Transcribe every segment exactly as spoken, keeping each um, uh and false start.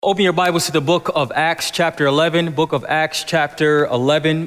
Open your Bibles to the book of Acts chapter eleven, book of Acts chapter eleven.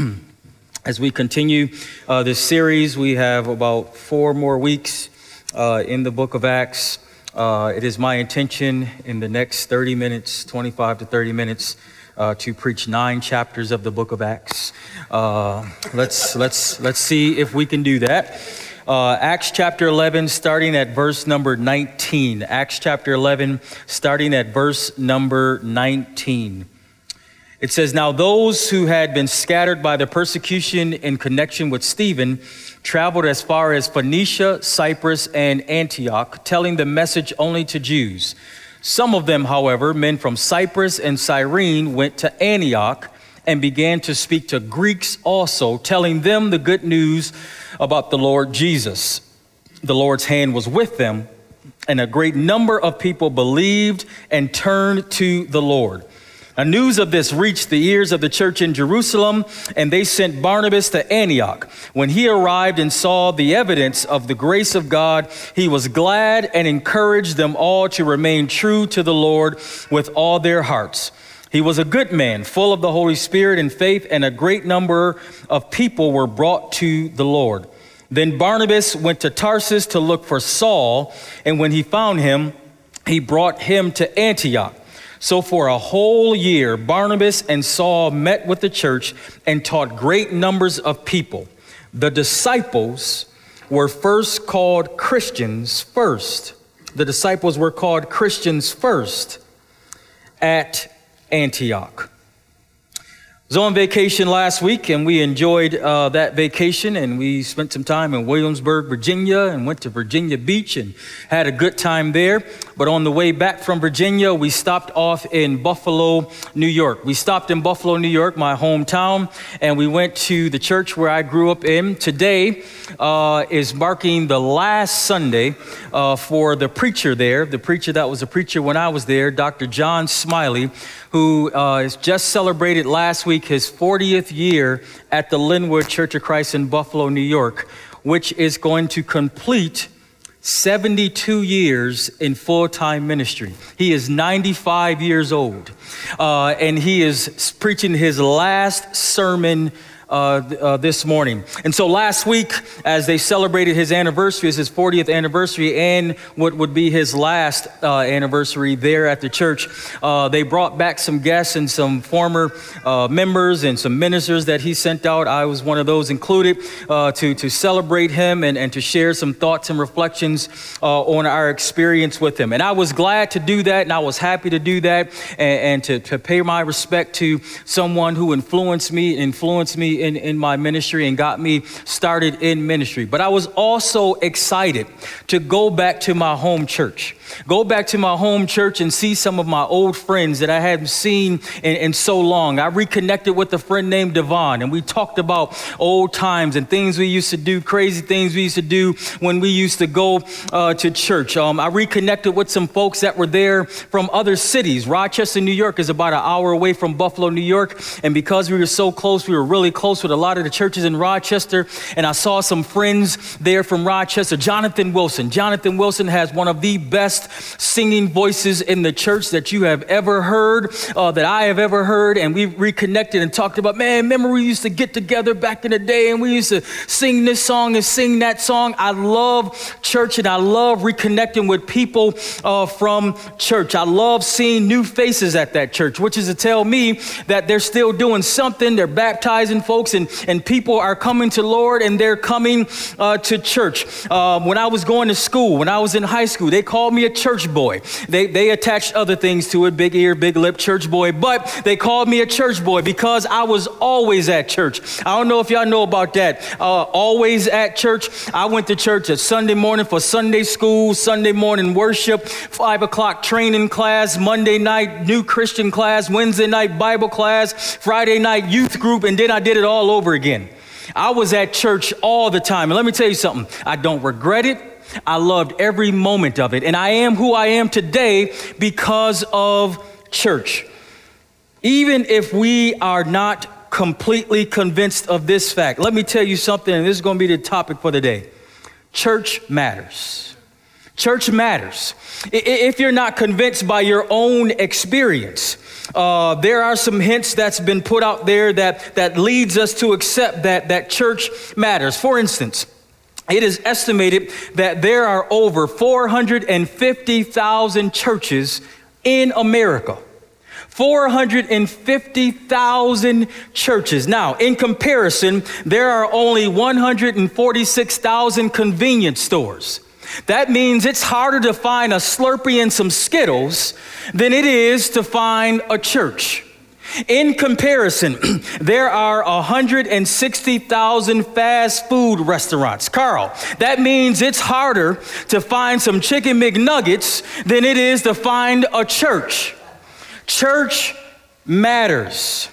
As we continue uh, this series, we have about four more weeks uh, in the book of Acts. Uh, it is my intention in the next thirty minutes, twenty-five to thirty minutes, uh, to preach nine chapters of the book of Acts. Uh, let's, let's, let's see if we can do that. Uh, Acts chapter eleven, starting at verse number nineteen. Acts chapter eleven, starting at verse number nineteen. It says, "Now those who had been scattered by the persecution in connection with Stephen traveled as far as Phoenicia, Cyprus, and Antioch, telling the message only to Jews. Some of them, however, men from Cyprus and Cyrene, went to Antioch and began to speak to Greeks also, telling them the good news about the Lord Jesus. The Lord's hand was with them, and a great number of people believed and turned to the Lord. Now, news of this reached the ears of the church in Jerusalem, and they sent Barnabas to Antioch. When he arrived and saw the evidence of the grace of God, he was glad and encouraged them all to remain true to the Lord with all their hearts. He was a good man, full of the Holy Spirit and faith, and a great number of people were brought to the Lord. Then Barnabas went to Tarsus to look for Saul, and when he found him, he brought him to Antioch. So for a whole year, Barnabas and Saul met with the church and taught great numbers of people. The disciples were first called Christians first. The disciples were called Christians first at Antioch. I was on vacation last week, and we enjoyed uh, that vacation, and we spent some time in Williamsburg, Virginia, and went to Virginia Beach and had a good time there. But on the way back from Virginia, we stopped off in Buffalo, New York. We stopped in Buffalo, New York, my hometown, and we went to the church where I grew up in. Today uh, is marking the last Sunday uh, for the preacher there, the preacher that was a preacher when I was there, Doctor John Smiley, who uh, has just celebrated last week his fortieth year at the Linwood Church of Christ in Buffalo, New York, which is going to complete seventy-two years in full-time ministry. He is ninety-five years old, uh, and he is preaching his last sermon Uh, uh, this morning. And so last week, as they celebrated his anniversary, it's his fortieth anniversary and what would be his last uh, anniversary there at the church, uh, they brought back some guests and some former uh, members and some ministers that he sent out. I was one of those included uh, to, to celebrate him and, and to share some thoughts and reflections uh, on our experience with him. And I was glad to do that, and I was happy to do that and, and to, to pay my respect to someone who influenced me, influenced me In, in my ministry and got me started in ministry. But I was also excited to go back to my home church. Go back to my home church and see some of my old friends that I hadn't seen in, in so long. I reconnected with a friend named Devon, and we talked about old times and things we used to do, crazy things we used to do when we used to go uh, to church. Um, I reconnected with some folks that were there from other cities. Rochester, New York is about an hour away from Buffalo, New York. And because we were so close, we were really close with a lot of the churches in Rochester. And I saw some friends there from Rochester. Jonathan Wilson. Jonathan Wilson has one of the best singing voices in the church that you have ever heard, uh, that I have ever heard. And we reconnected and talked about, man, remember we used to get together back in the day and we used to sing this song and sing that song. I love church, and I love reconnecting with people uh, from church. I love seeing new faces at that church, which is to tell me that they're still doing something. They're baptizing folks, and, and people are coming to Lord, and they're coming uh, to church. Uh, when I was going to school, when I was in high school, they called me a church boy. They they attached other things to it, big ear, big lip, church boy, but they called me a church boy because I was always at church. I don't know if y'all know about that. Uh, always at church. I went to church at Sunday morning for Sunday school, Sunday morning worship, five o'clock training class, Monday night new Christian class, Wednesday night Bible class, Friday night youth group, and then I did it all over again. I was at church all the time. And let me tell you something. I don't regret it. I loved every moment of it. And I am who I am today because of church. Even if we are not completely convinced of this fact, let me tell you something, and this is going to be the topic for the day. Church matters. Church matters. If you're not convinced by your own experience, uh, there are some hints that's been put out there that, that leads us to accept that, that church matters. For instance, it is estimated that there are over four hundred fifty thousand churches in America. four hundred fifty thousand churches. Now, in comparison, there are only one hundred forty-six thousand convenience stores. That means it's harder to find a Slurpee and some Skittles than it is to find a church. In comparison, there are one hundred sixty thousand fast food restaurants. Carl, that means it's harder to find some Chicken McNuggets than it is to find a church. Church matters.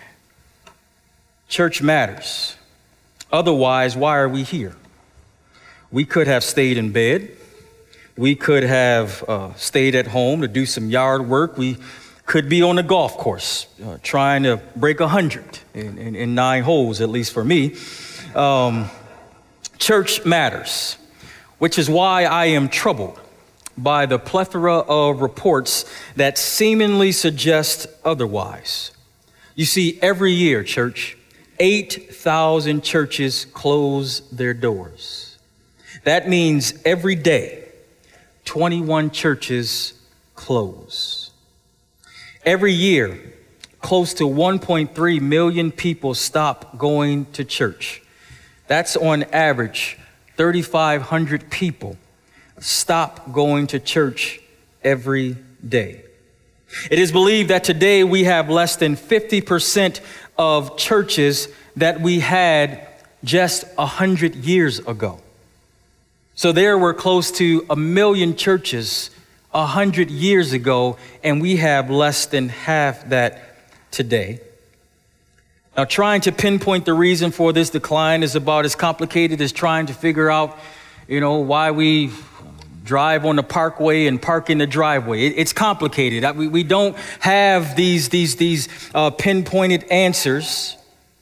Church matters. Otherwise, why are we here? We could have stayed in bed. We could have uh, stayed at home to do some yard work. We could be on the golf course uh, trying to break a hundred in, in, in nine holes, at least for me. Um, church matters, which is why I am troubled by the plethora of reports that seemingly suggest otherwise. You see, every year, church, eight thousand churches close their doors. That means every day, twenty-one churches close. Every year, close to one point three million people stop going to church. That's on average, three thousand five hundred people stop going to church every day. It is believed that today we have less than fifty percent of churches that we had just one hundred years ago. So there were close to a million churches one hundred years ago, and we have less than half that today. Now, trying to pinpoint the reason for this decline is about as complicated as trying to figure out, you know, why we drive on the parkway and park in the driveway. It, it's complicated. We, we don't have these, these, these uh, pinpointed answers.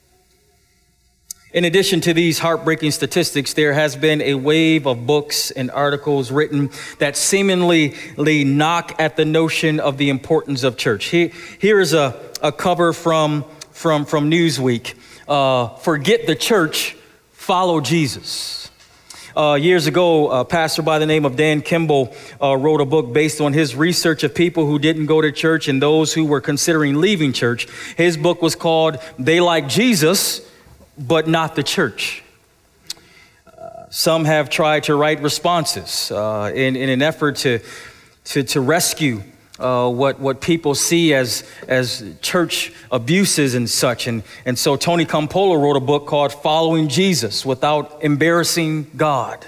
In addition to these heartbreaking statistics, there has been a wave of books and articles written that seemingly knock at the notion of the importance of church. Here, here is a, a cover from, from, from Newsweek. Uh, Forget the church, follow Jesus. Uh, years ago, a pastor by the name of Dan Kimball uh, wrote a book based on his research of people who didn't go to church and those who were considering leaving church. His book was called They Like Jesus, but Not the Church. Uh, some have tried to write responses uh, in, in an effort to, to, to rescue uh, what, what people see as, as church abuses and such. And, and so Tony Campolo wrote a book called Following Jesus Without Embarrassing God.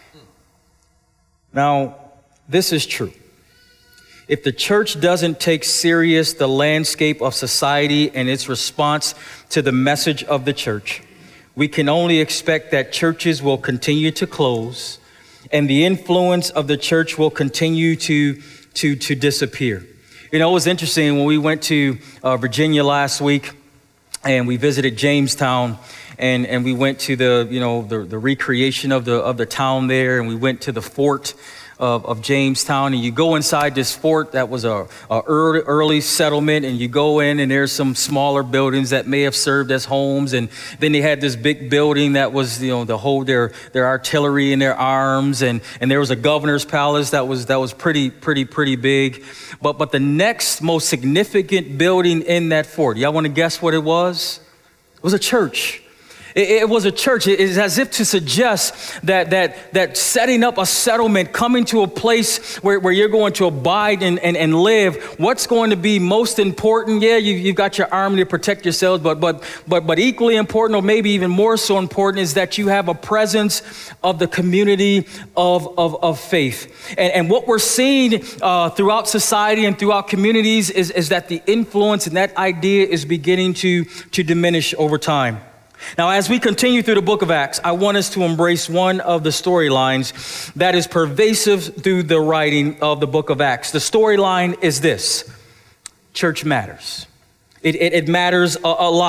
Now, this is true. If the church doesn't take serious the landscape of society and its response to the message of the church, we can only expect that churches will continue to close and the influence of the church will continue to, to, to disappear. You know, it was interesting when we went to uh, Virginia last week and we visited Jamestown and, and we went to the, you know, the, the recreation of the, of the town there, and we went to the fort Of, of Jamestown, and you go inside this fort that was a, a early, early settlement, and you go in and there's some smaller buildings that may have served as homes, and then they had this big building that was, you know, the whole their their artillery and their arms, and and there was a governor's palace that was that was pretty pretty pretty big, but but the next most significant building in that fort, y'all want to guess what it was? It was a church. It was a church. It is as if to suggest that that that setting up a settlement, coming to a place where, where you're going to abide and, and, and live, what's going to be most important? Yeah, you, you've got your army to protect yourselves, but but but but equally important, or maybe even more so important, is that you have a presence of the community of, of, of faith. And, and what we're seeing uh, throughout society and throughout communities is, is that the influence and that idea is beginning to, to diminish over time. Now, as we continue through the book of Acts, I want us to embrace one of the storylines that is pervasive through the writing of the book of Acts. The storyline is this: church matters. It, it, it matters a, a lot.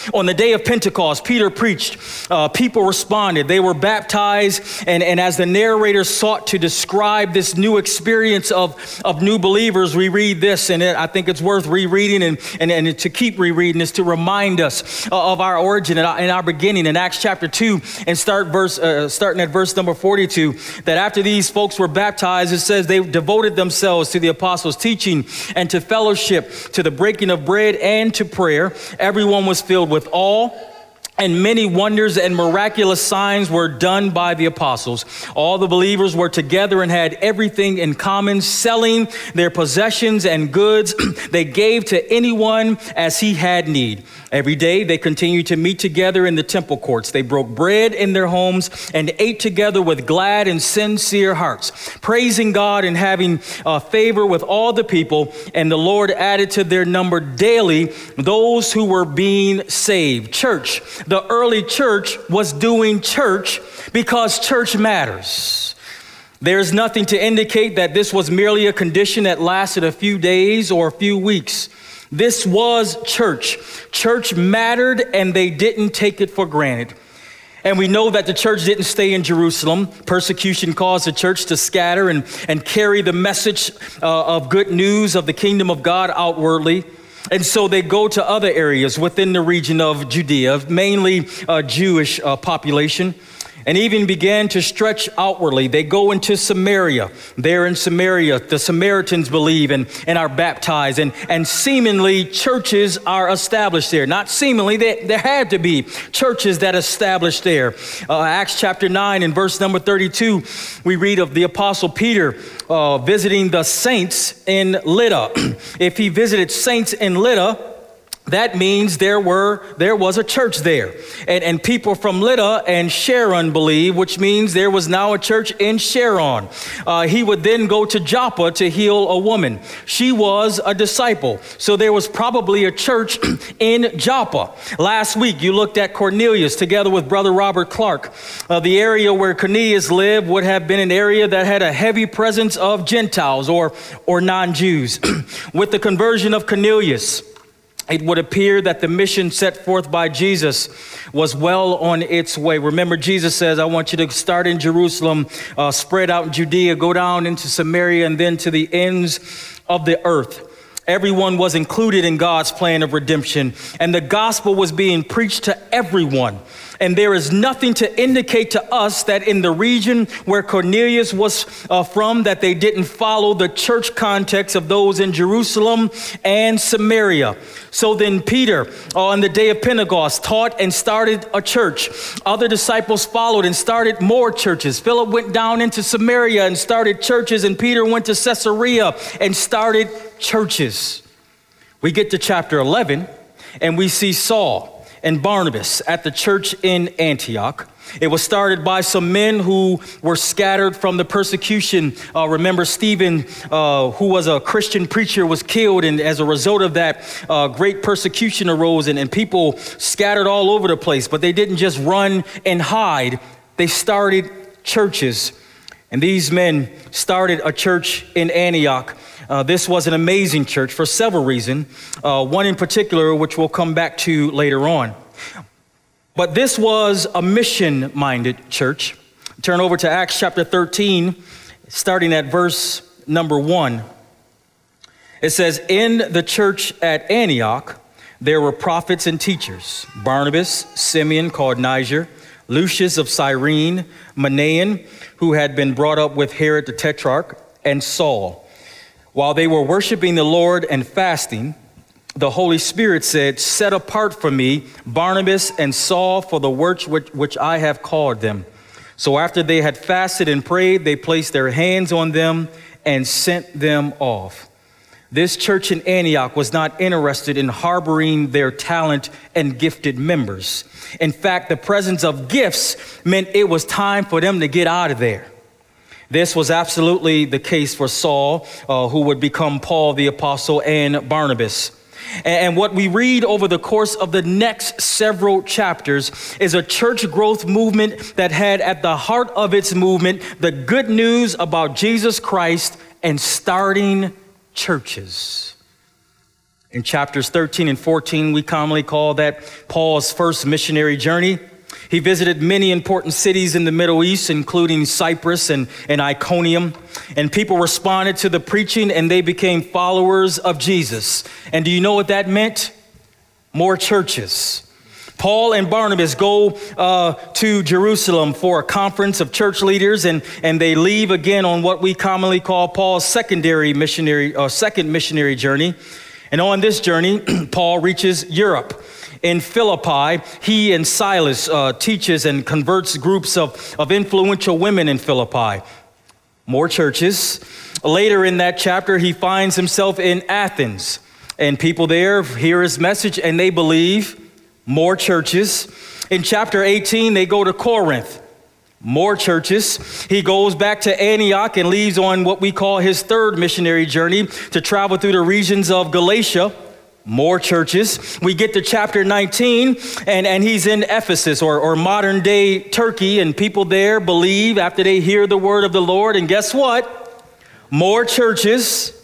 On the day of Pentecost, Peter preached. Uh, people responded. They were baptized. And, and as the narrator sought to describe this new experience of, of new believers, we read this, and it, I think it's worth rereading and, and, and to keep rereading is to remind us of our origin and our, and our beginning in Acts chapter two and start verse, uh, starting at verse number forty-two, that after these folks were baptized, it says they devoted themselves to the apostles' teaching and to fellowship, to the breaking of bread and to prayer. Everyone was filled with awe, and many wonders and miraculous signs were done by the apostles. All the believers were together and had everything in common, selling their possessions and goods they gave to anyone as he had need. Every day they continued to meet together in the temple courts. They broke bread in their homes and ate together with glad and sincere hearts, praising God and having uh, favor with all the people. And the Lord added to their number daily those who were being saved. Church. The early church was doing church because church matters. There's nothing to indicate that this was merely a condition that lasted a few days or a few weeks. This was church. Church mattered, and they didn't take it for granted. And we know that the church didn't stay in Jerusalem. Persecution caused the church to scatter and, and carry the message uh, of good news of the kingdom of God outwardly. And so they go to other areas within the region of Judea, mainly a Jewish uh, population, and even began to stretch outwardly. They go into Samaria. There in Samaria, the Samaritans believe and, and are baptized, and, and seemingly churches are established there. Not seemingly, they, there had to be churches that established there. Uh, Acts chapter nine and verse number thirty-two, we read of the apostle Peter uh, visiting the saints in Lydda. If he visited saints in Lydda, that means there were there was a church there. And, and people from Lydda and Sharon believe, which means there was now a church in Sharon. Uh, he would then go to Joppa to heal a woman. She was a disciple. So there was probably a church in Joppa. Last week, you looked at Cornelius together with Brother Robert Clark. Uh, the area where Cornelius lived would have been an area that had a heavy presence of Gentiles or, or non-Jews. With the conversion of Cornelius, it would appear that the mission set forth by Jesus was well on its way. Remember, Jesus says, I want you to start in Jerusalem, uh, spread out in Judea, go down into Samaria, and then to the ends of the earth. Everyone was included in God's plan of redemption, and the gospel was being preached to everyone. And there is nothing to indicate to us that in the region where Cornelius was uh, from, that they didn't follow the church context of those in Jerusalem and Samaria. So then Peter, uh, on the day of Pentecost, taught and started a church. Other disciples followed and started more churches. Philip went down into Samaria and started churches, and Peter went to Caesarea and started churches. We get to chapter eleven, and we see Saul and Barnabas at the church in Antioch. It was started by some men who were scattered from the persecution. Uh, remember, Stephen, uh, who was a Christian preacher, was killed. And as a result of that, uh, great persecution arose, and, and people scattered all over the place. But they didn't just run and hide. They started churches. And these men started a church in Antioch. Uh, this was an amazing church for several reasons, uh, one in particular, which we'll come back to later on. But this was a mission-minded church. Turn over to Acts chapter thirteen, starting at verse number one. It says, in the church at Antioch, there were prophets and teachers, Barnabas, Simeon called Niger, Lucius of Cyrene, Manaen, who had been brought up with Herod the Tetrarch, and Saul. While they were worshiping the Lord and fasting, the Holy Spirit said, set apart for me Barnabas and Saul for the work which, which I have called them. So after they had fasted and prayed, they placed their hands on them and sent them off. This church in Antioch was not interested in harboring their talent and gifted members. In fact, the presence of gifts meant it was time for them to get out of there. This was absolutely the case for Saul, uh, who would become Paul the Apostle, and Barnabas. And, and what we read over the course of the next several chapters is a church growth movement that had at the heart of its movement the good news about Jesus Christ and starting churches. In chapters thirteen and fourteen, we commonly call that Paul's first missionary journey. He visited many important cities in the Middle East, including Cyprus and, and Iconium, and people responded to the preaching and they became followers of Jesus. And do you know what that meant? More churches. Paul and Barnabas go uh, to Jerusalem for a conference of church leaders, and, and they leave again on what we commonly call Paul's secondary missionary, or second missionary journey. And on this journey, Paul reaches Europe. In Philippi, he and Silas uh, teaches and converts groups of, of influential women in Philippi. More churches. Later in that chapter, he finds himself in Athens, and people there hear his message and they believe. More churches. In chapter eighteen, they go to Corinth. More churches. He goes back to Antioch and leaves on what we call his third missionary journey to travel through the regions of Galatia. More churches. We get to chapter nineteen, and, and he's in Ephesus, or, or modern day Turkey, and people there believe after they hear the word of the Lord. And guess what? More churches.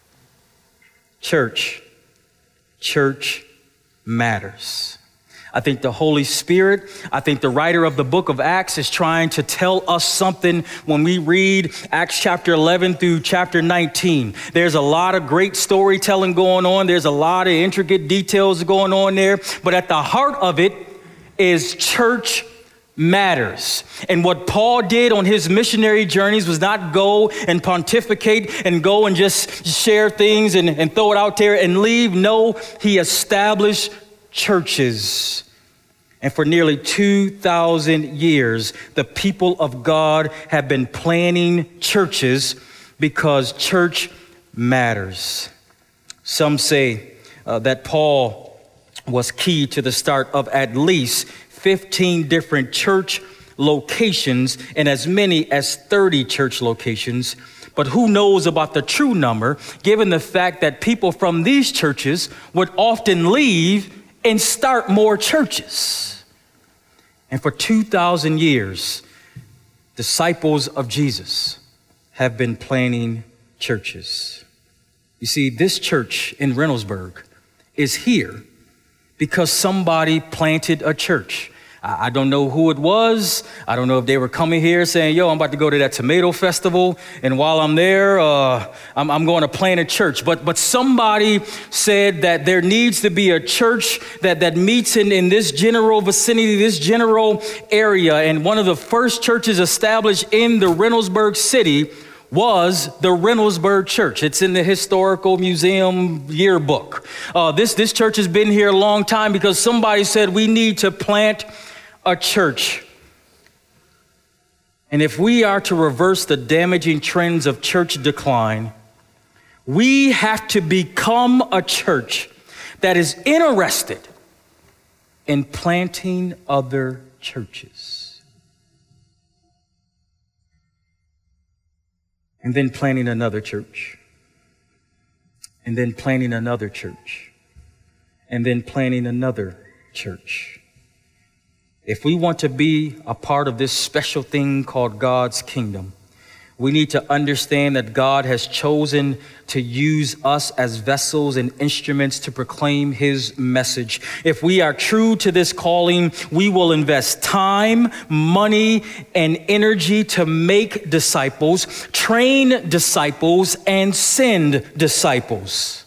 Church. Church matters. I think the Holy Spirit, I think the writer of the book of Acts is trying to tell us something when we read Acts chapter eleven through chapter nineteen. There's a lot of great storytelling going on. There's a lot of intricate details going on there. But at the heart of it is church matters. And what Paul did on his missionary journeys was not go and pontificate and go and just share things and, and throw it out there and leave. No, he established churches. And for nearly two thousand years, the people of God have been planning churches because church matters. Some say uh, that Paul was key to the start of at least fifteen different church locations and as many as thirty church locations. But who knows about the true number, given the fact that people from these churches would often leave and start more churches. And for two thousand years, disciples of Jesus have been planning churches. You see, this church in Reynoldsburg is here because somebody planted a church. I don't know who it was. I don't know if they were coming here saying, yo, I'm about to go to that tomato festival. And while I'm there, uh, I'm, I'm going to plant a church. But but somebody said that there needs to be a church that, that meets in, in this general vicinity, this general area. And one of the first churches established in the Reynoldsburg city was the Reynoldsburg Church. It's in the Historical Museum yearbook. Uh, this, this church has been here a long time because somebody said we need to plant a church. And if we are to reverse the damaging trends of church decline, we have to become a church that is interested in planting other churches. And then planting another church. And then planting another church. And then planting another church. If we want to be a part of this special thing called God's kingdom, we need to understand that God has chosen to use us as vessels and instruments to proclaim his message. If we are true to this calling, we will invest time, money, and energy to make disciples, train disciples, and send disciples.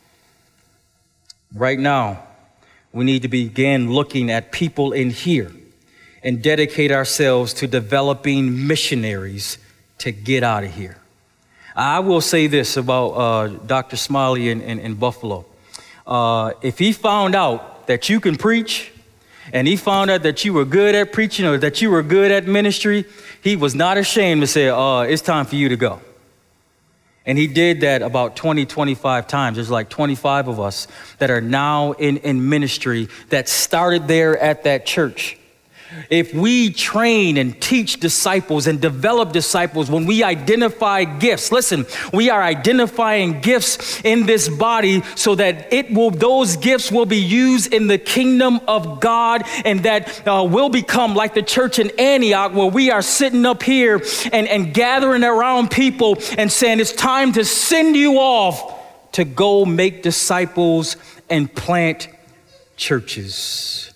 Right now, we need to begin looking at people in here and dedicate ourselves to developing missionaries to get out of here. I will say this about uh, Doctor Smiley in, in, in Buffalo. Uh, if he found out that you can preach and he found out that you were good at preaching or that you were good at ministry, he was not ashamed to say, uh, it's time for you to go. And he did that about twenty, twenty-five times. There's like twenty-five of us that are now in, in ministry that started there at that church. If we train and teach disciples and develop disciples, when we identify gifts, listen, we are identifying gifts in this body so that it will, those gifts will be used in the kingdom of God, and that uh, will become like the church in Antioch, where we are sitting up here and, and gathering around people and saying, it's time to send you off to go make disciples and plant churches.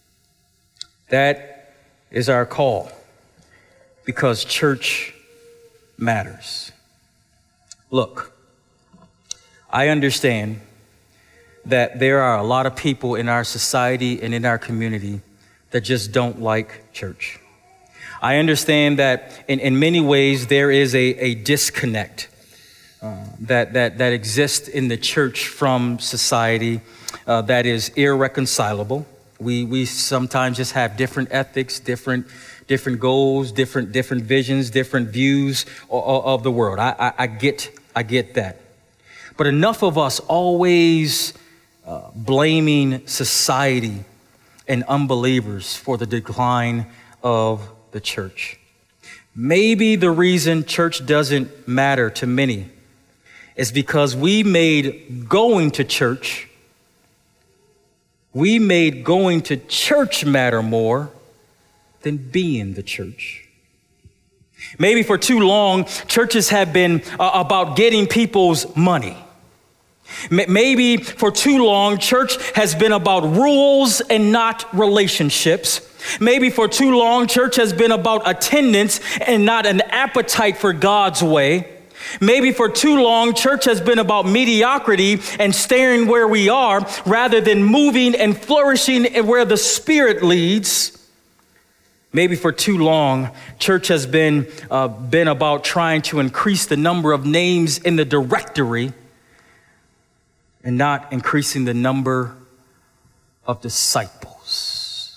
That is our call, because church matters. Look, I understand that there are a lot of people in our society and in our community that just don't like church. I understand that in, in many ways there is a, a disconnect uh, that, that, that exists in the church from society uh, that is irreconcilable. We, we sometimes just have different ethics, different, different goals, different, different visions, different views of, of the world. I, I, I get, I get that. But enough of us always uh, blaming society and unbelievers for the decline of the church. Maybe the reason church doesn't matter to many is because we made going to church, we made going to church matter more than being the church. Maybe for too long, churches have been uh, about getting people's money. Maybe for too long, church has been about rules and not relationships. Maybe for too long, church has been about attendance and not an appetite for God's way. Maybe for too long, church has been about mediocrity and staying where we are rather than moving and flourishing where the Spirit leads. Maybe for too long, church has been, uh, been about trying to increase the number of names in the directory and not increasing the number of disciples.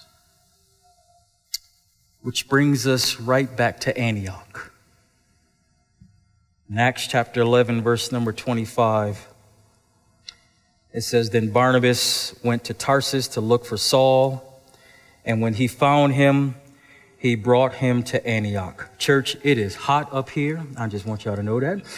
Which brings us right back to Antioch. In Acts chapter eleven, verse number twenty-five, it says, "Then Barnabas went to Tarsus to look for Saul, and when he found him, he brought him to Antioch." Church, it is hot up here. I just want y'all to know that.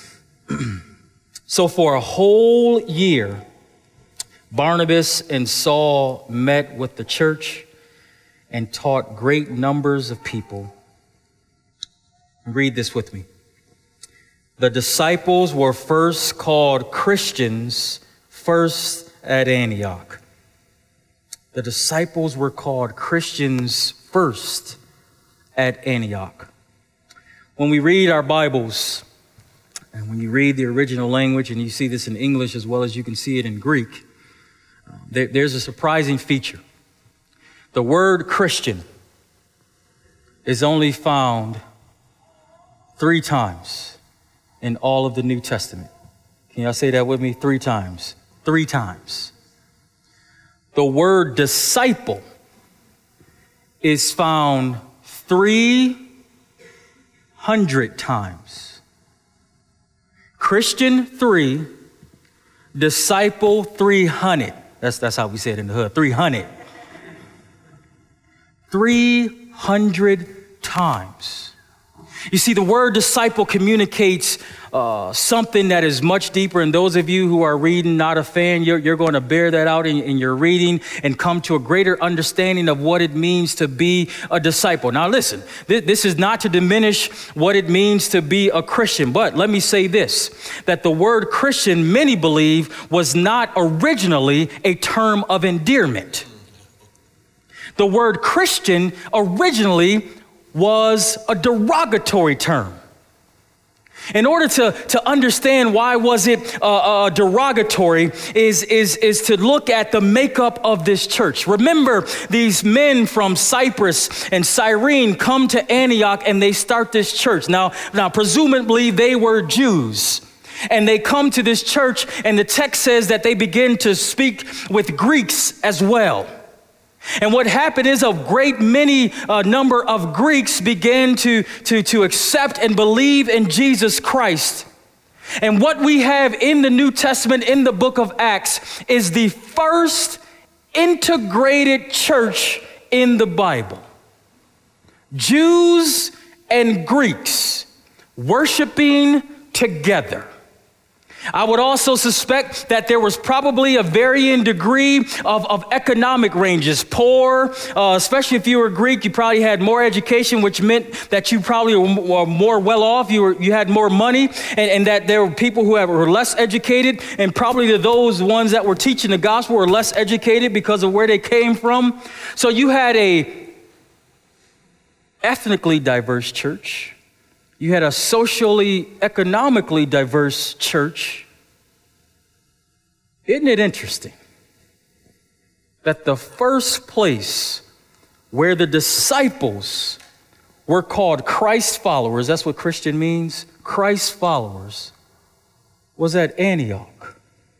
So for a whole year, Barnabas and Saul met with the church and taught great numbers of people. Read this with me. "The disciples were first called Christians first at Antioch." The disciples were called Christians first at Antioch. When we read our Bibles, and when you read the original language, and you see this in English as well as you can see it in Greek, there, there's a surprising feature. The word Christian is only found three times in all of the New Testament. Can y'all say that with me? Three times. Three times. The word disciple is found three hundred times. Christian, three. Disciple, three hundred. That's, that's how we say it in the hood, three hundred. three hundred times. You see, the word disciple communicates uh, something that is much deeper. And those of you who are reading, not a fan, you're, you're going to bear that out in, in your reading and come to a greater understanding of what it means to be a disciple. Now, listen, th- this is not to diminish what it means to be a Christian. But let me say this, that the word Christian, many believe, was not originally a term of endearment. The word Christian originally was a derogatory term. In order to, to understand why was it uh, uh, derogatory is, is, is to look at the makeup of this church. Remember, these men from Cyprus and Cyrene come to Antioch and they start this church. Now, now presumably they were Jews. And they come to this church and the text says that they begin to speak with Greeks as well. And what happened is a great many uh, number of Greeks began to, to, to accept and believe in Jesus Christ. And what we have in the New Testament, in the book of Acts, is the first integrated church in the Bible. Jews and Greeks worshiping together. I would also suspect that there was probably a varying degree of, of economic ranges. Poor, uh, especially if you were Greek, you probably had more education, which meant that you probably were more well off. You were, you had more money, and, and that there were people who were less educated, and probably those ones that were teaching the gospel were less educated because of where they came from. So you had a ethnically diverse church. You had a socially, economically diverse church. Isn't it interesting that the first place where the disciples were called Christ followers, that's what Christian means, Christ followers, was at Antioch?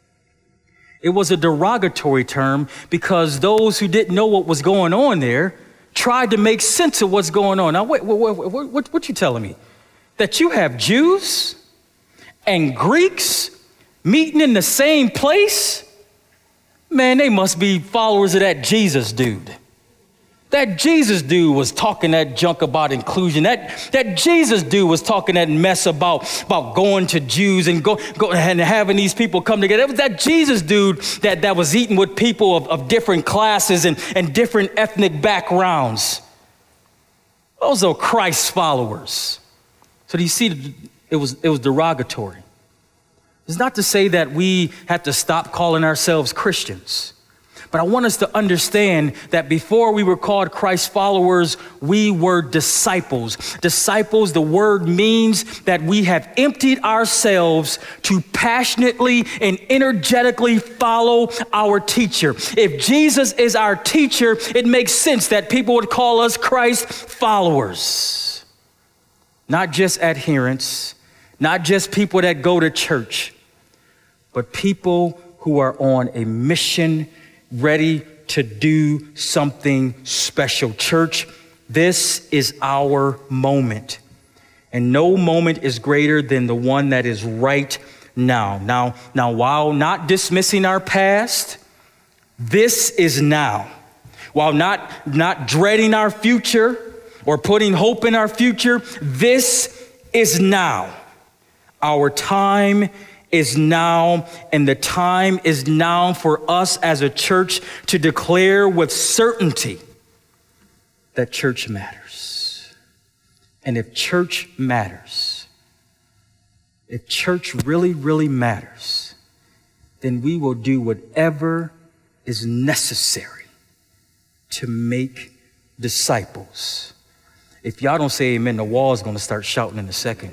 It was a derogatory term because those who didn't know what was going on there tried to make sense of what's going on. Now, wait, wait, wait, what, what, what you telling me? That you have Jews and Greeks meeting in the same place? Man, they must be followers of that Jesus dude. That Jesus dude was talking that junk about inclusion. That, that Jesus dude was talking that mess about, about going to Jews and go, go and having these people come together. It was that Jesus dude that, that was eating with people of, of different classes and, and different ethnic backgrounds. Those are Christ followers. So do you see, it was, it was derogatory. It's not to say that we have to stop calling ourselves Christians, but I want us to understand that before we were called Christ followers, we were disciples. Disciples, the word means that we have emptied ourselves to passionately and energetically follow our teacher. If Jesus is our teacher, it makes sense that people would call us Christ followers. Not just adherents, not just people that go to church, but people who are on a mission, ready to do something special. Church, this is our moment. And no moment is greater than the one that is right now. Now, now, while not dismissing our past, this is now. While not, not dreading our future, or putting hope in our future, this is now. Our time is now, and the time is now for us as a church to declare with certainty that church matters. And if church matters, if church really, really matters, then we will do whatever is necessary to make disciples. If y'all don't say amen, the wall is going to start shouting in a second.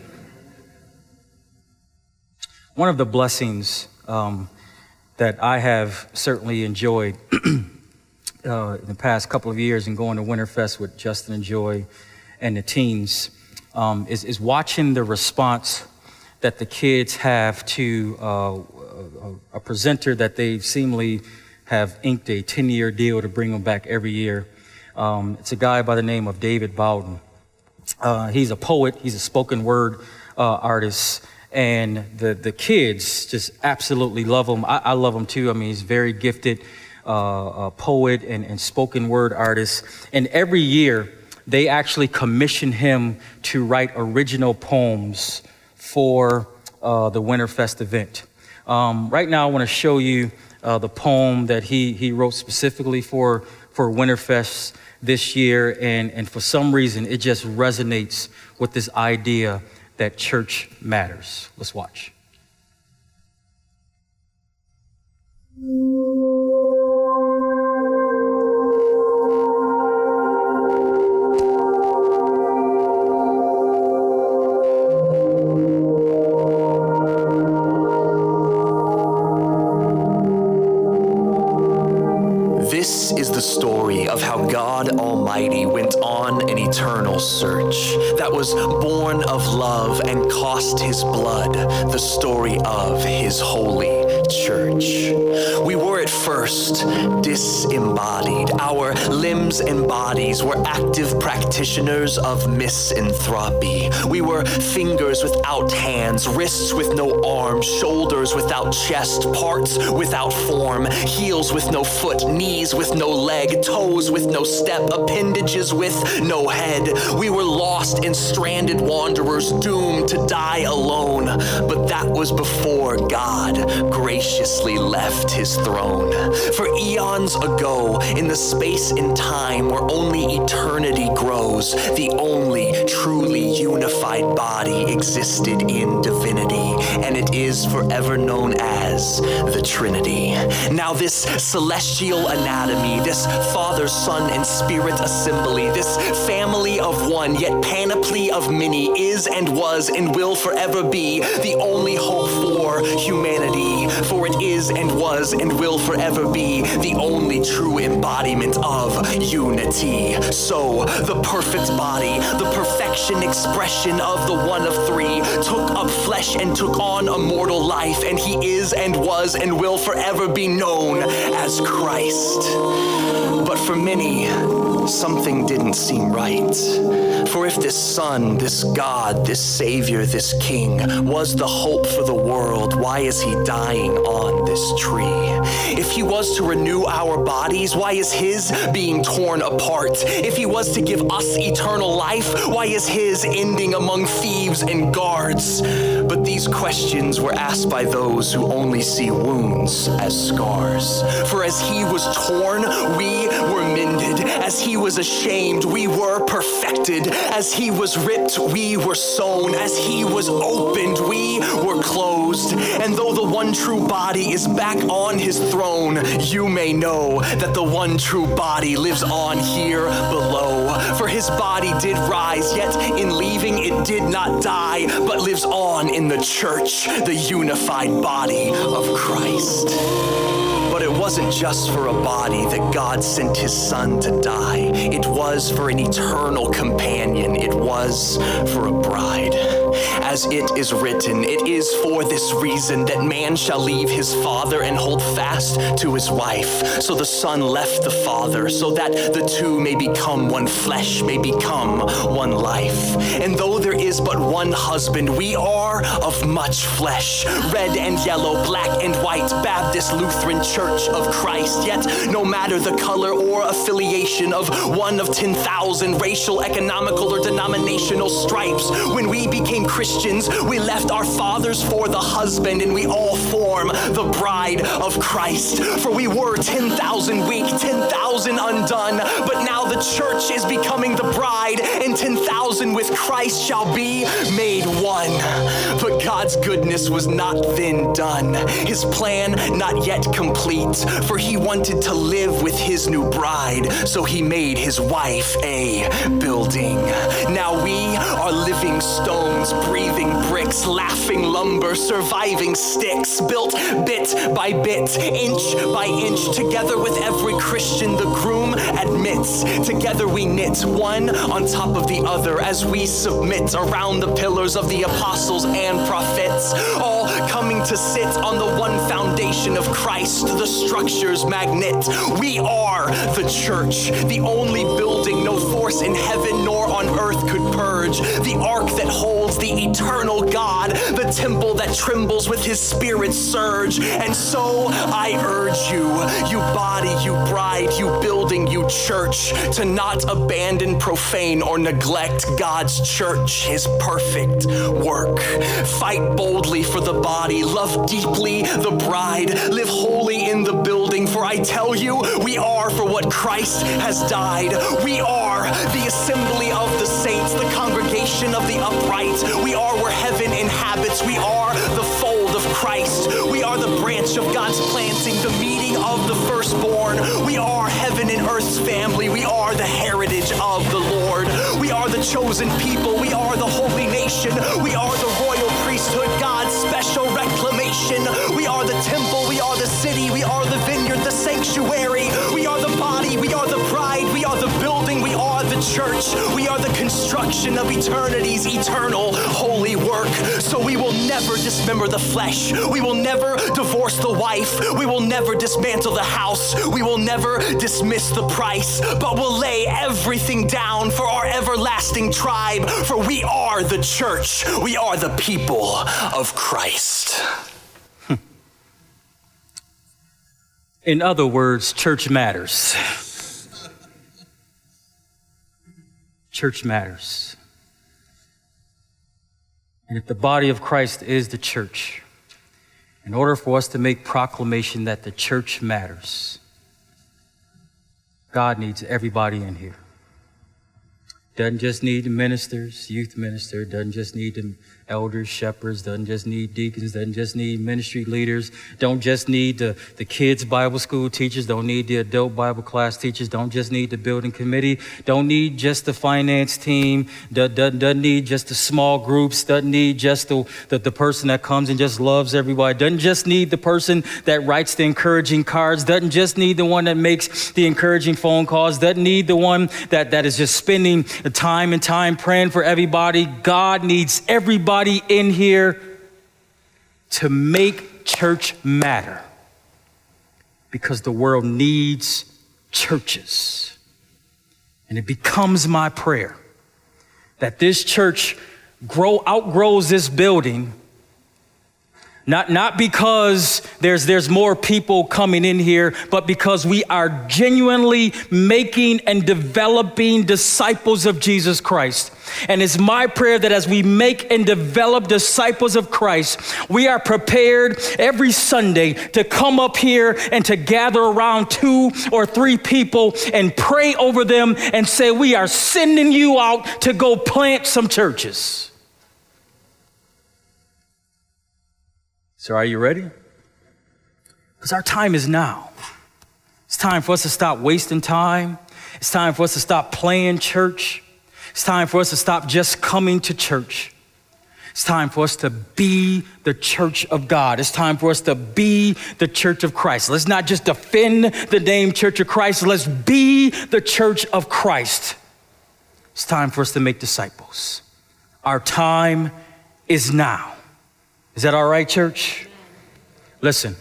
One of the blessings um, that I have certainly enjoyed uh, in the past couple of years in going to Winterfest with Justin and Joy and the teens um, is, is watching the response that the kids have to uh, a, a presenter that they seemingly have inked a ten-year deal to bring them back every year. Um, it's a guy by the name of David Bowden. Uh, he's a poet. He's a spoken word uh, artist. And the, the kids just absolutely love him. I, I love him too. I mean, he's very gifted uh, a poet and, and spoken word artist. And every year they actually commission him to write original poems for uh, the Winterfest event. Um, right now I want to show you uh, the poem that he, he wrote specifically for, for Winterfest this year, and, and for some reason, it just resonates with this idea that church matters. Let's watch. This is the story of how God Almighty went on an eternal search that was born of love and cost his blood, the story of his holy church. We were at first first disembodied. Our limbs and bodies were active practitioners of misanthropy. We were fingers without hands, wrists with no arms, shoulders without chest, parts without form, heels with no foot, knees with no leg, toes with no step, appendages with no head. We were lost and stranded wanderers doomed to die alone. But that was before God graciously left his throne. For eons ago, in the space and time where only eternity grows, the only truly unified body existed in divinity, and it is forever known as the Trinity. Now this celestial anatomy, this Father, Son, and Spirit assembly, this family of one, yet panoply of many, is and was and will forever be the only hope for humanity. For it is and was and will forever be the only true embodiment of unity. So the perfect body, the perfection expression of the one of three, took up flesh and took on a mortal life, and he is and was and will forever be known as Christ. But for many, something didn't seem right. For if this Son, this God, this Savior, this King was the hope for the world, why is he dying on this tree? If he was to renew our bodies, why is his being torn apart? If he was to give us eternal life, why is his ending among thieves and guards? But these questions were asked by those who only see wounds as scars. For as he was torn, we were mended. As he was ashamed, we were perfected. As he was ripped, we were sewn. As he was opened, we were closed. And though the one true body is back on his throne, you may know that the one true body lives on here below. For his body did rise, yet in leaving it did not die, but lives on in the church, the unified body of Christ. But it wasn't just for a body that God sent his Son to die. It was for an eternal companion. It was for a bride. As it is written, it is for this reason that man shall leave his father and hold fast to his wife. So the Son left the Father, so that the two may become one flesh, may become one life. And though there is but one husband, we are of much flesh, red and yellow, black and white, Baptist, Lutheran, Church of Christ. Yet no matter the color or affiliation of one of ten thousand racial, economical, or denominational stripes, when we became Christians, we left our fathers for the husband, and we all form the bride of Christ. For we were ten thousand weak, ten thousand undone, but now the church is becoming the bride, and ten thousand with Christ shall be made one. But God's goodness was not then done, his plan not yet complete, for he wanted to live with his new bride, so he made his wife a building. Now we are living stones, breathing bricks, laughing lumber, surviving sticks, built bit by bit, inch by inch, together with every Christian the groom admits. Together we knit, one on top of the other, as we submit around the pillars of the apostles and prophets, all coming to sit on the one foundation of Christ, the structure's magnet. We are the church, the only building no force in heaven nor on earth could purge, the ark that holds the eternal God, the temple that trembles with his spirit's surge. And so I urge you, you body, you bride, you building, you church, to not abandon, profane, or neglect God's church, his perfect work. Fight boldly for the body, love deeply the bride, live holy in the building, for I tell you, we are for what Christ has died. We are the assembly of the saints, the congregation of the upright. We are where heaven inhabits. We are the fold of Christ. We are the branch of God's planting, the meeting of the firstborn. We are heaven and earth's family. We are the heritage of the Lord. We are the chosen people. We are the holy nation. We are the royal priesthood, God's special reclamation. We are the temple. We are the city. We are the vineyard, the sanctuary. We are the body. We are the bride. We are the building. We are the church. We are the construction of eternity's eternal holy work. So we will never dismember the flesh. We will never divorce the wife. We will never dismantle the house. We will never dismiss the price, but we'll lay everything down for our everlasting tribe. For we are the church. We are the people of Christ. In other words, church matters. Church matters. And if the body of Christ is the church, in order for us to make proclamation that the church matters, God needs everybody in here. Doesn't just need the ministers, youth minister, doesn't just need the elders, shepherds, doesn't just need deacons, doesn't just need ministry leaders, don't just need the, the kids' Bible school teachers, don't need the adult Bible class teachers, don't just need the building committee, don't need just the finance team, doesn't, doesn't need just the small groups, doesn't need just the, the, the person that comes and just loves everybody, doesn't just need the person that writes the encouraging cards, doesn't just need the one that makes the encouraging phone calls, doesn't need the one that, that is just spending the time and time praying for everybody. God needs everybody in here to make church matter, because the world needs churches. And it becomes my prayer that this church grow outgrows this building, Not, not because there's, there's more people coming in here, but because we are genuinely making and developing disciples of Jesus Christ. And it's my prayer that as we make and develop disciples of Christ, we are prepared every Sunday to come up here and to gather around two or three people and pray over them and say, we are sending you out to go plant some churches. So are you ready? Because our time is now. It's time for us to stop wasting time. It's time for us to stop playing church. It's time for us to stop just coming to church. It's time for us to be the church of God. It's time for us to be the church of Christ. Let's not just defend the name Church of Christ. Let's be the church of Christ. It's time for us to make disciples. Our time is now. Is that all right, church? Listen,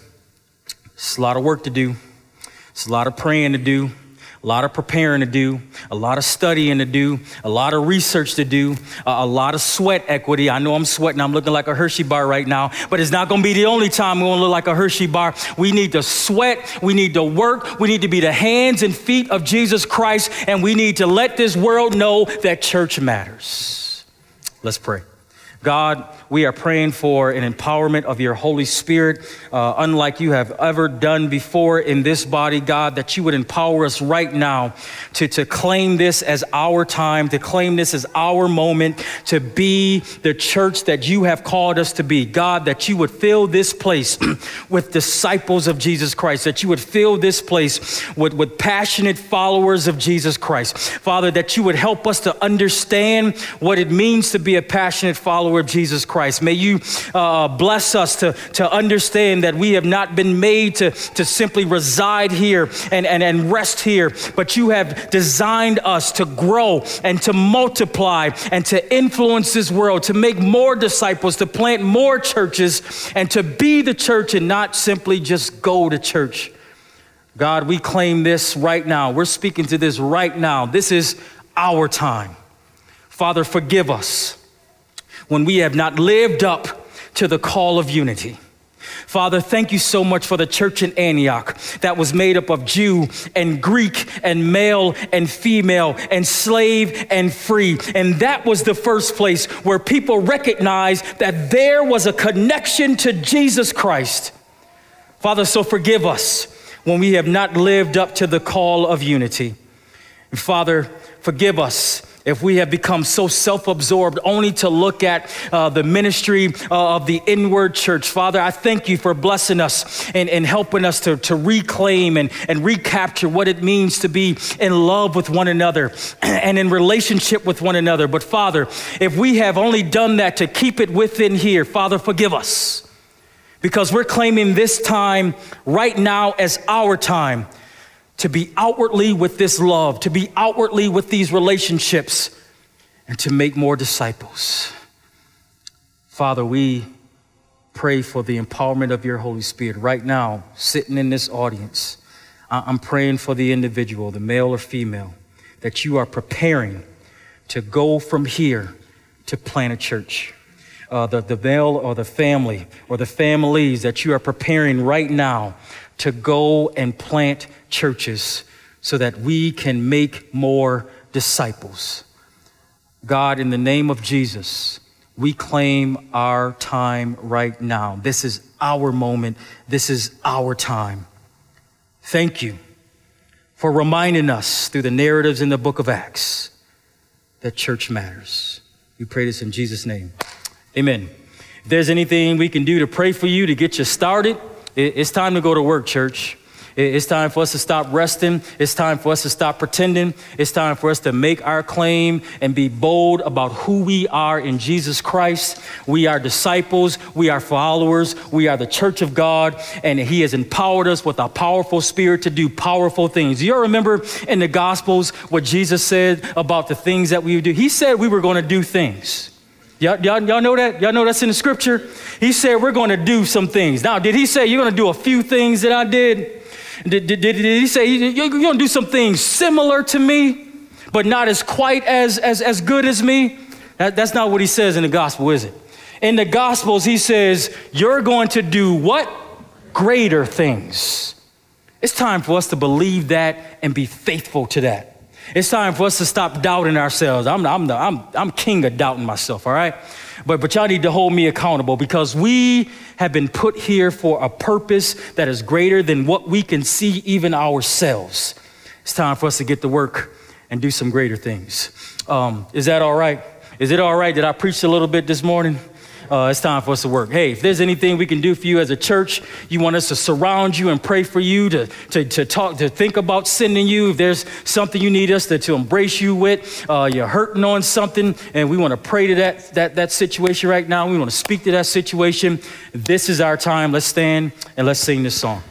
it's a lot of work to do. It's a lot of praying to do, a lot of preparing to do, a lot of studying to do, a lot of research to do, a, a lot of sweat equity. I know I'm sweating. I'm looking like a Hershey bar right now, but it's not going to be the only time we're going to look like a Hershey bar. We need to sweat. We need to work. We need to be the hands and feet of Jesus Christ, and we need to let this world know that church matters. Let's pray. God, we are praying for an empowerment of your Holy Spirit, uh, unlike you have ever done before in this body, God, that you would empower us right now to, to claim this as our time, to claim this as our moment, to be the church that you have called us to be. God, that you would fill this place with disciples of Jesus Christ, that you would fill this place with, with passionate followers of Jesus Christ. Father, that you would help us to understand what it means to be a passionate follower of Jesus Christ. May you uh, bless us to, to understand that we have not been made to, to simply reside here and, and, and rest here, but you have designed us to grow and to multiply and to influence this world, to make more disciples, to plant more churches, and to be the church and not simply just go to church. God, we claim this right now. We're speaking to this right now. This is our time. Father, forgive us when we have not lived up to the call of unity. Father, thank you so much for the church in Antioch that was made up of Jew and Greek and male and female and slave and free. And that was the first place where people recognized that there was a connection to Jesus Christ. Father, so forgive us when we have not lived up to the call of unity. And Father, forgive us if we have become so self-absorbed only to look at uh, the ministry uh, of the inward church. Father, I thank you for blessing us and, and helping us to, to reclaim and, and recapture what it means to be in love with one another and in relationship with one another. But Father, if we have only done that to keep it within here, Father, forgive us, because we're claiming this time right now as our time to be outwardly with this love, to be outwardly with these relationships, and to make more disciples. Father, we pray for the empowerment of your Holy Spirit right now, sitting in this audience. I'm praying for the individual, the male or female, that you are preparing to go from here to plant a church. Uh, the, the male or the family or the families that you are preparing right now to go and plant churches so that we can make more disciples. God, in the name of Jesus, we claim our time right now. This is our moment. This is our time. Thank you for reminding us through the narratives in the book of Acts that church matters. We pray this in Jesus' name. Amen. If there's anything we can do to pray for you to get you started, it's time to go to work, church. It's time for us to stop resting. It's time for us to stop pretending. It's time for us to make our claim and be bold about who we are in Jesus Christ. We are disciples. We are followers. We are the church of God, and he has empowered us with a powerful spirit to do powerful things. You remember in the Gospels what Jesus said about the things that we would do? He said we were going to do things. Y'all, y'all, y'all know that? Y'all know that's in the scripture? He said we're going to do some things. Now, did he say you're going to do a few things that I did? Did, did, did he say you're going to do some things similar to me, but not as quite as, as, as good as me? That, that's not what he says in the gospel, is it? In the Gospels, he says you're going to do what? Greater things. It's time for us to believe that and be faithful to that. It's time for us to stop doubting ourselves. I'm, I'm, the, I'm, I'm king of doubting myself, all right? But, but y'all need to hold me accountable because we have been put here for a purpose that is greater than what we can see even ourselves. It's time for us to get to work and do some greater things. Um, is that all right? Is it all right that I preached a little bit this morning? Uh, it's time for us to work. Hey, if there's anything we can do for you as a church, you want us to surround you and pray for you, to, to, to talk, to think about sending you. If there's something you need us to, to embrace you with, uh, you're hurting on something, and we want to pray to that, that, that situation right now. We want to speak to that situation. This is our time. Let's stand and let's sing this song.